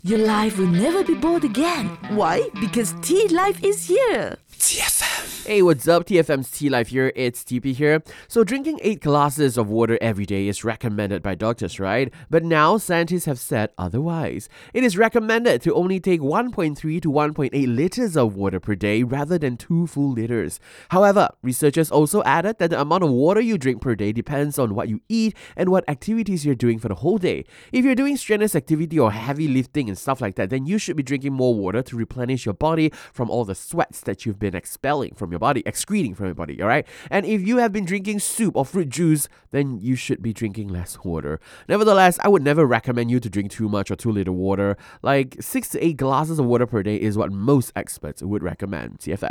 Your life will never be bored again. Why? Because Tea Life is here. TFM. Hey, what's up? TFM's Tea Life here. It's TP here. So, drinking 8 glasses of water every day is recommended by doctors, right? But now, scientists have said otherwise. It is recommended to only take 1.3 to 1.8 liters of water per day rather than 2 full liters. However, researchers also added that the amount of water you drink per day depends on what you eat and what activities you're doing for the whole day. If you're doing strenuous activity or heavy lifting and stuff like that, then you should be drinking more water to replenish your body from all the sweats that you've been expelling from your body, excreting from your body, alright? And if you have been drinking soup or fruit juice, then you should be drinking less water. Nevertheless, I would never recommend you to drink too much or too little water. Like 6 to 8 glasses of water per day is what most experts would recommend. TFM.